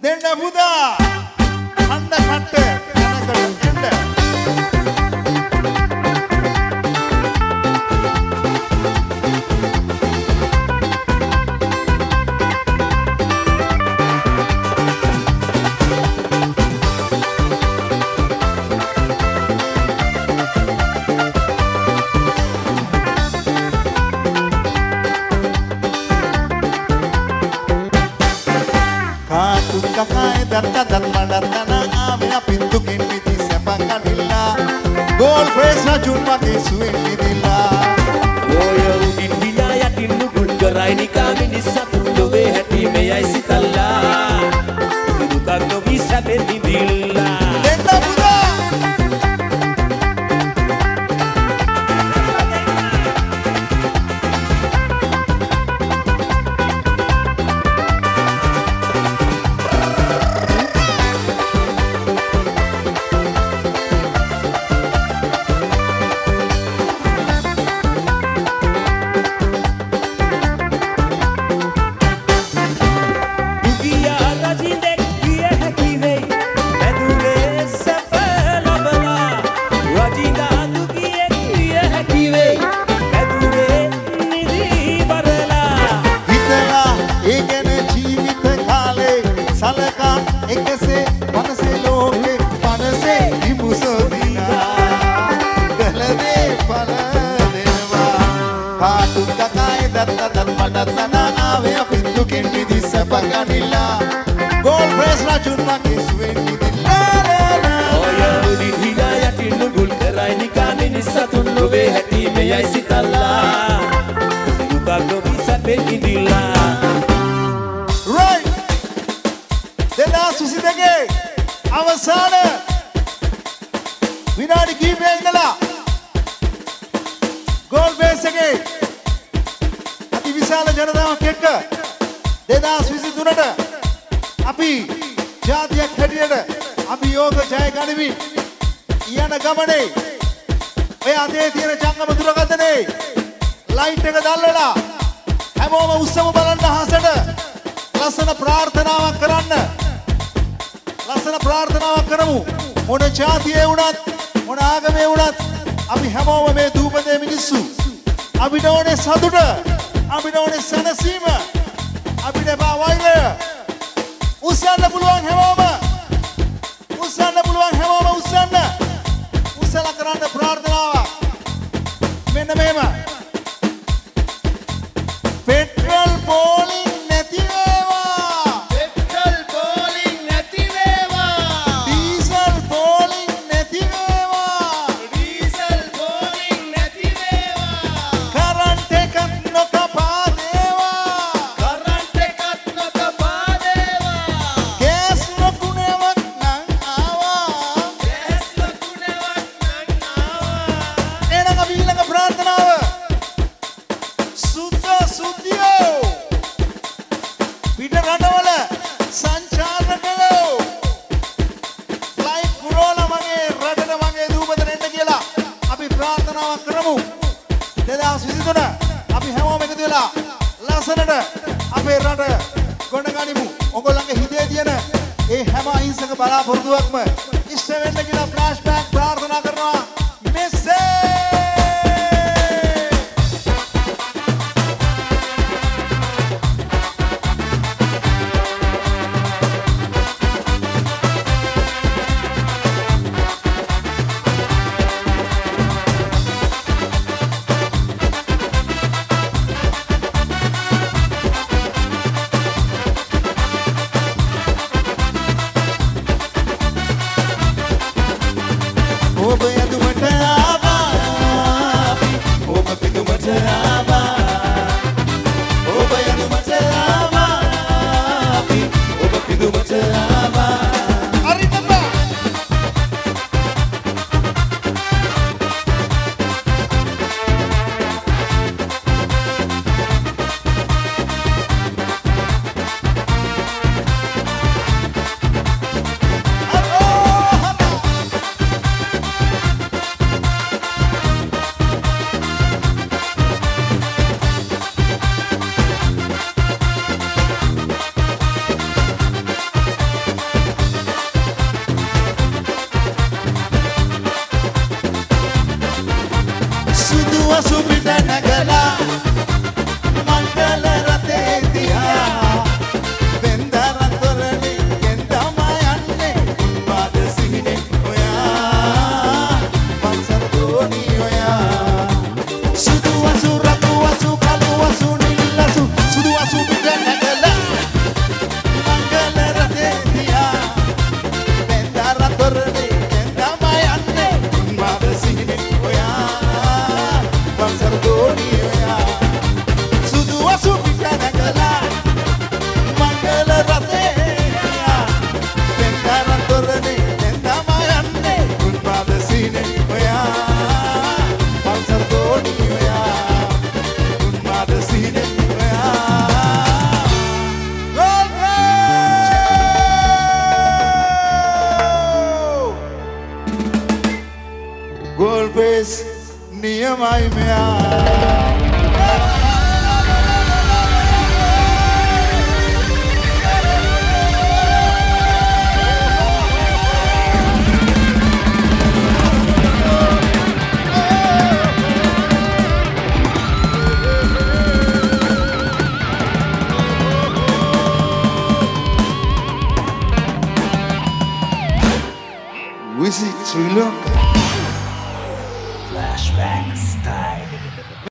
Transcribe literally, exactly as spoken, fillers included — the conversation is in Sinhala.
දෙන්න පුතා කණ්ඩ කට්ට යනකට එන්න Danta danta danta na amina pintu kinni di sepanga nilla goal face na jumma ke sueni dilla oya udin dila yatinnu gul karai ni kamini satullu ve hati me ai sitalla sirutak no visa de dilla denna buda Goal face na jumma ke sueni dilla oya udin dila yatinnu gul karai ni kamini satullu ve hati me ai sitalla sirutak no visa de dilla right දෙදාස් විසිදෙකේ අවසාන විනාඩි කිහිපයක් ඉඳලා ගෝල් බේස් එකේ අති විශාල ජනතාවක් එක්ක දෙදාස් විසිතුනට අපි ජාතියක් හැටියට අභියෝග ජය ගනිමින් යන ගමනේ ඔය අතේ තියෙන ජංගම දුරකථනයේ ලයිට් එක දැල්වලා හැමෝම උත්සව බලන්න අහසට ලස්සන ප්‍රාර්ථනාවක් කරන්න ලස්සන ප්‍රාර්ථනාවක් කරමු මොන ජාතියේ වුණත් මොන ආගමේ වුණත් අපි හැමෝම මේ දූපතේ මිනිස්සු අපිට ඕනේ සතුට අපිට ඕනේ සැනසීම අපිට බා වෛරය උස්සන්න පුළුවන් හැමෝම උස්සන්න පුළුවන් හැමෝම උස්සන්න උස්සලා කරන්න ප්‍රාර්ථනාවක් මෙන්න මෙහෙම පෙට්‍රල් බෝලින් නැති වේවා පෙට්‍රල් බෝලින් නැති වේවා ඩීසල් බෝලින් නැති වේවා ඩීසල් බෝලින් නැති වේවා කරන්ට් එකක් නොකපා දේවා කරන්ට් එකක් නොකපා දේවා ගෑස් ලකුණවක් නම් ආවා ගෑස් ලකුණවක් නම් ආවා එහෙනම් අපි ඊළඟ ප්‍රාර්ථනාව සුද්ධ සුද්ධියෝ පිට රටවල සංචාරකයෝ ෆ්ලයිට් පුරවලා මගේ රටට මගේ දූපතට එන්න කියලා අපි ප්‍රාර්ථනාවක් කරමු දෙදාස් විසිතුන අපි හැමෝම එකතු වෙලා ලස්සනට අපේ රට ගොඩගනිමු ඔයගොල්ලන්ගේ හිතේ තියෙන ඒ හැම අහිංසක බලාපොරොත්තුවක්ම ඉෂ්ට වෙන්න කියලා ෆ්ලෑෂ් බෑක් ප්‍රාර්ථනා කරනවා මෙසේ ඔබ යදුමට ආවා ඔබ පිදුමට ආවා ඔබ යදුමට ආවා ඔබ පිදුමට ආවා හරි තබා නැගලා මංගල රථේ තියා වෙන්ද රත්තරනේ ගෙන්දම යන්නේ පාද සිහිනේ ඔයා පන්සල් දෝනි ඔයා සුදු වසු රතු වසු කළු වසු නිල් වසු සුදු වසු පිට නැගලා මංගල රථේ තියා වෙන්ද රත්තරනේ ගෙන්දම යන්නේ පාද සිහිනේ ඔයා පන්සල් දෝනි ඔයා සුදු වසු පිට නැගලා මංගල රථේ තියා වෙන්ද රත්තරනේ ගෙන්දම යන්නේ පාද සිහිනේ ඔයා පන්සල් දෝනි ඔයා පාද සිහිනේ ඔයා Goldface නියමයි මෙයා Visit Sri Lanka.